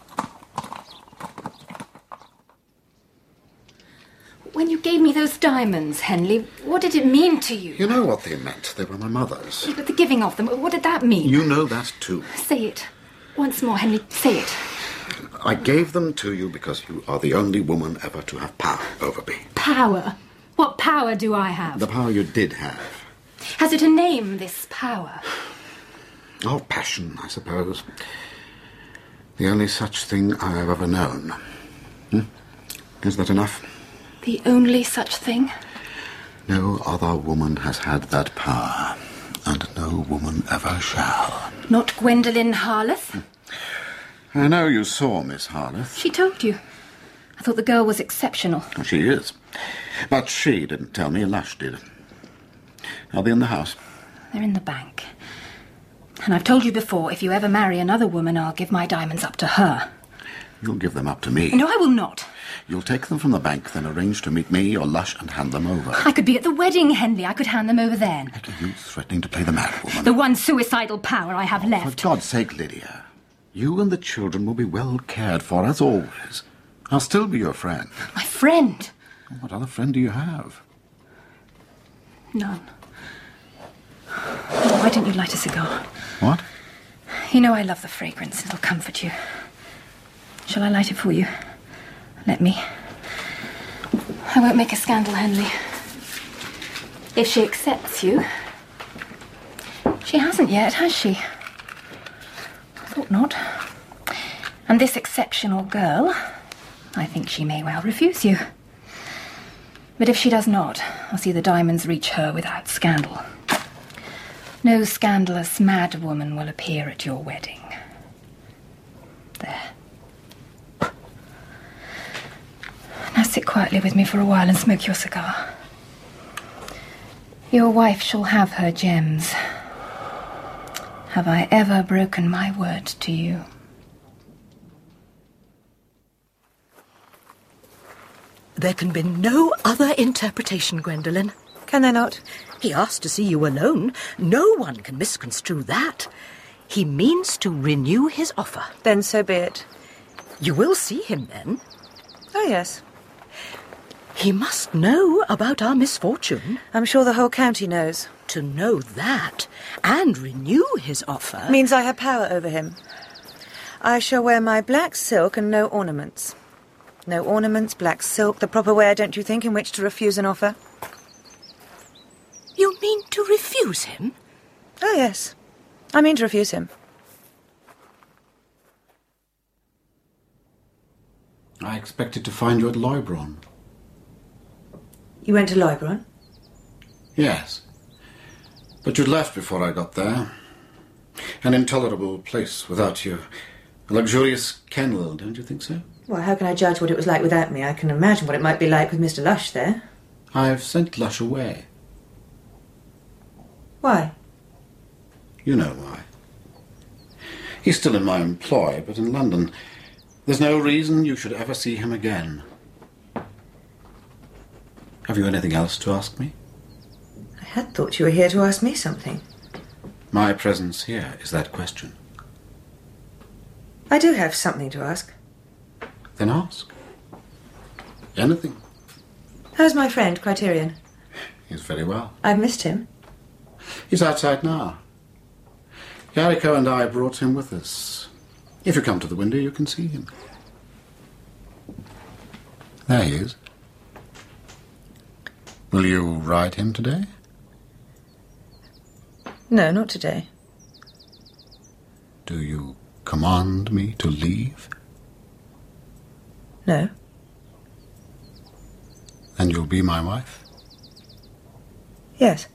When you gave me those diamonds, Henley, what did it mean to you? You know what they meant. They were my mother's. But the giving of them, what did that mean? You know that too. Say it. Once more, Henley, say it. I gave them to you because you are the only woman ever to have power over me. Power? What power do I have? The power you did have. Has it a name, this power? Oh, passion, I suppose. The only such thing I have ever known. Is that enough? The only such thing? No other woman has had that power, and no woman ever shall. Not Gwendolen Harleth? I know you saw Miss Harleth. She told you. I thought the girl was exceptional. She is. But she didn't tell me, Lush did. Are they in the house? They're in the bank. And I've told you before, if you ever marry another woman, I'll give my diamonds up to her. You'll give them up to me. No, I will not. You'll take them from the bank, then arrange to meet me or Lush and hand them over. I could be at the wedding, Henley. I could hand them over then. You threatening to play the mad woman? The one suicidal power I have left. For God's sake, Lydia. You and the children will be well cared for, as always. I'll still be your friend. My friend? What other friend do you have? None. Why don't you light a cigar? What? You know I love the fragrance. It'll comfort you. Shall I light it for you? Let me. I won't make a scandal, Henley. If she accepts you. She hasn't yet, has she? I thought not. And this exceptional girl, I think she may well refuse you. But if she does not, I'll see the diamonds reach her without scandal. No scandalous mad woman will appear at your wedding. There. Now sit quietly with me for a while and smoke your cigar. Your wife shall have her gems. Have I ever broken my word to you? There can be no other interpretation, Gwendolen. Can there not? He asked to see you alone. No one can misconstrue that. He means to renew his offer. Then so be it. You will see him then. Oh, yes. He must know about our misfortune. I'm sure the whole county knows. To know that and renew his offer... means I have power over him. I shall wear my black silk and no ornaments. No ornaments, black silk, the proper way, don't you think, in which to refuse an offer? You mean to refuse him? Oh, yes. I mean to refuse him. I expected to find you at Loybron. You went to Loybron? Yes. But you'd left before I got there. An intolerable place without you. A luxurious kennel, don't you think so? Well, how can I judge what it was like without me? I can imagine what it might be like with Mr. Lush there. I've sent Lush away. Why? You know why. He's still in my employ, but in London. There's no reason you should ever see him again. Have you anything else to ask me? I had thought you were here to ask me something. My presence here is that question. I do have something to ask. Then ask. Anything. How's my friend, Criterion? He's very well. I've missed him. He's outside now. Yariko and I brought him with us. If you come to the window, you can see him. There he is. Will you ride him today? No, not today. Do you command me to leave? No. Then you'll be my wife? Yes.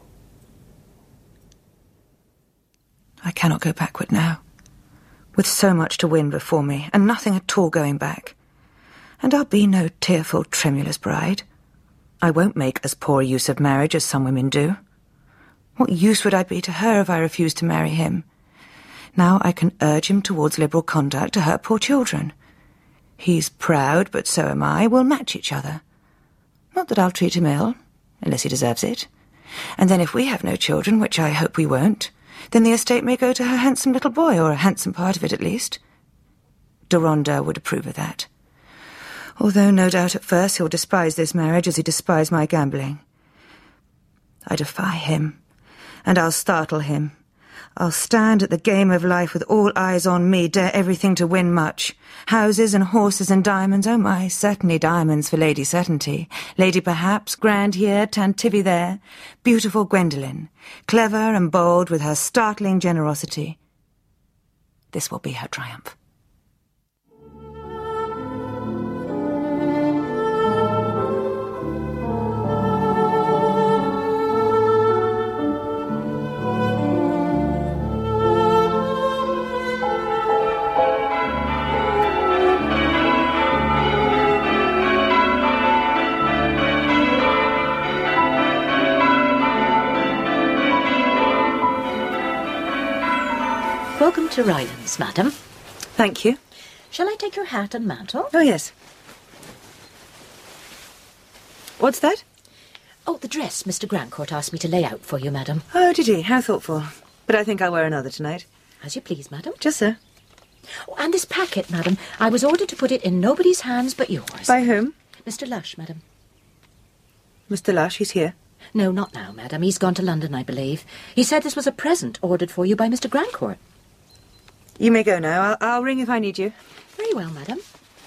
I cannot go backward now, with so much to win before me, and nothing at all going back. And I'll be no tearful, tremulous bride. I won't make as poor a use of marriage as some women do. What use would I be to her if I refused to marry him? Now I can urge him towards liberal conduct to her poor children. He's proud, but so am I. We'll match each other. Not that I'll treat him ill, unless he deserves it. And then if we have no children, which I hope we won't, then the estate may go to her handsome little boy, or a handsome part of it at least. Deronda would approve of that. Although no doubt at first he'll despise this marriage as he despised my gambling. I defy him, and I'll startle him. I'll stand at the game of life with all eyes on me, dare everything to win much. Houses and horses and diamonds, oh my, certainly diamonds for Lady Certainty. Lady perhaps, grand here, Tantivy there. Beautiful Gwendolen, clever and bold with her startling generosity. This will be her triumph. Welcome to Rylands, madam. Thank you. Shall I take your hat and mantle? Oh, yes. What's that? Oh, the dress Mr. Grandcourt asked me to lay out for you, madam. Oh, did he? How thoughtful. But I think I'll wear another tonight. As you please, madam. Just so. Oh, and this packet, madam. I was ordered to put it in nobody's hands but yours. By whom? Mr. Lush, madam. Mr. Lush, he's here. No, not now, madam. He's gone to London, I believe. He said this was a present ordered for you by Mr. Grandcourt. You may go now. I'll ring if I need you. Very well, madam.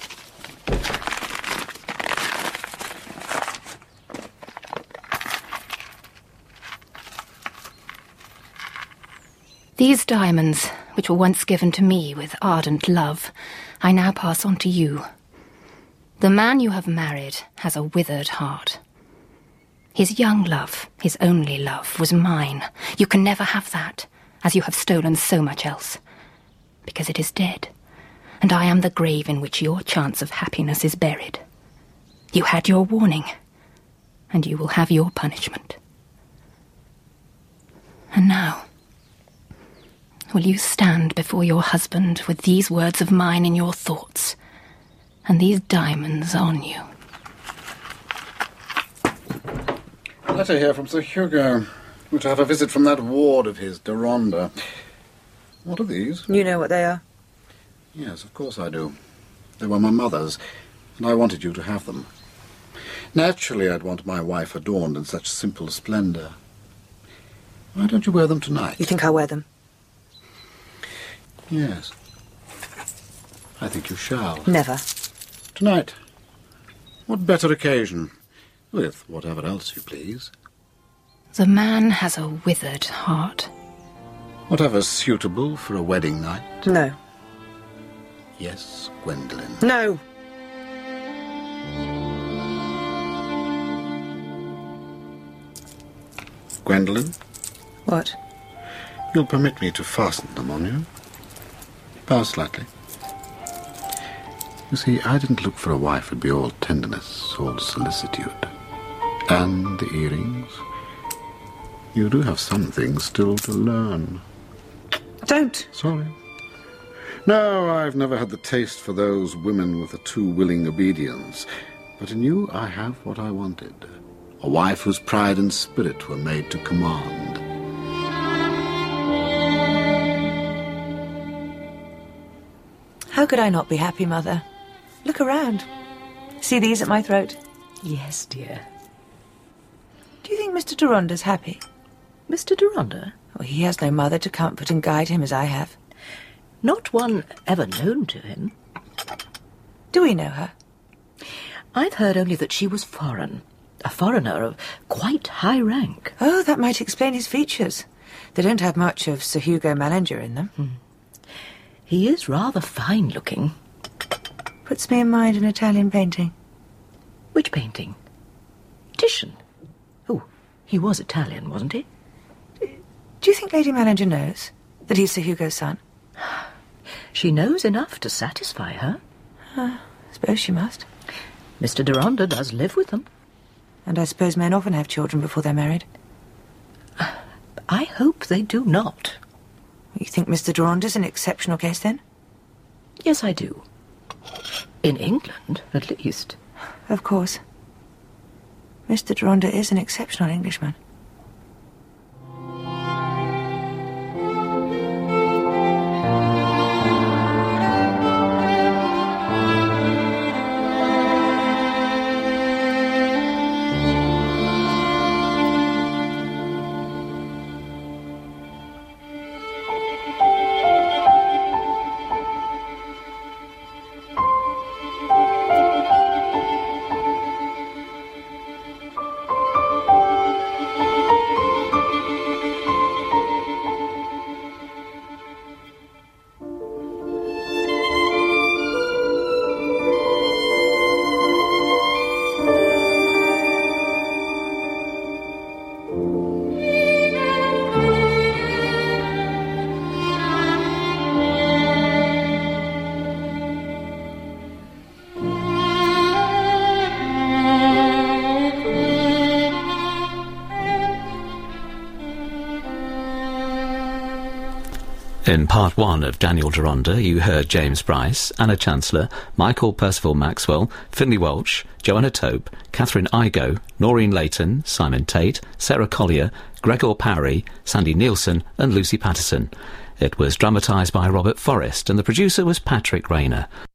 These diamonds, which were once given to me with ardent love, I now pass on to you. The man you have married has a withered heart. His young love, his only love, was mine. You can never have that, as you have stolen so much else. Because it is dead, and I am the grave in which your chance of happiness is buried. You had your warning, and you will have your punishment. And now, will you stand before your husband with these words of mine in your thoughts, and these diamonds on you? A letter here from Sir Hugo. We're to have a visit from that ward of his, Deronda. What are these? You know what they are. Yes, of course I do. They were my mother's, and I wanted you to have them. Naturally, I'd want my wife adorned in such simple splendour. Why don't you wear them tonight? You think I'll wear them? Yes. I think you shall. Never. Tonight. What better occasion? With whatever else you please. The man has a withered heart. Whatever's suitable for a wedding night. No. Yes, Gwendolen. No. Gwendolen? What? You'll permit me to fasten them on you? Bow slightly. You see, I didn't look for a wife who'd be all tenderness, all solicitude. And the earrings. You do have some things still to learn. Don't. Sorry. No, I've never had the taste for those women with a too willing obedience. But in you I have what I wanted. A wife whose pride and spirit were made to command. How could I not be happy, Mother? Look around. See these at my throat? Yes, dear. Do you think Mr. Deronda's happy? Mr. Deronda? Well, he has no mother to comfort and guide him as I have. Not one ever known to him. Do we know her? I've heard only that she was foreign. A foreigner of quite high rank. Oh, that might explain his features. They don't have much of Sir Hugo Mallinger in them. He is rather fine-looking. Puts me in mind an Italian painting. Which painting? Titian. Oh, he was Italian, wasn't he? Do you think Lady Mallinger knows that he's Sir Hugo's son? She knows enough to satisfy her. I suppose she must. Mr. Deronda does live with them. And I suppose men often have children before they're married. I hope they do not. You think Mr. Deronda's an exceptional case, then? Yes, I do. In England, at least. Of course. Mr. Deronda is an exceptional Englishman. In part one of Daniel Deronda, you heard James Bryce, Anna Chancellor, Michael Percival Maxwell, Finlay Welch, Joanna Tope, Catherine Igoe, Noreen Layton, Simon Tate, Sarah Collier, Gregor Parry, Sandy Nielsen and Lucy Patterson. It was dramatised by Robert Forrest and the producer was Patrick Rayner.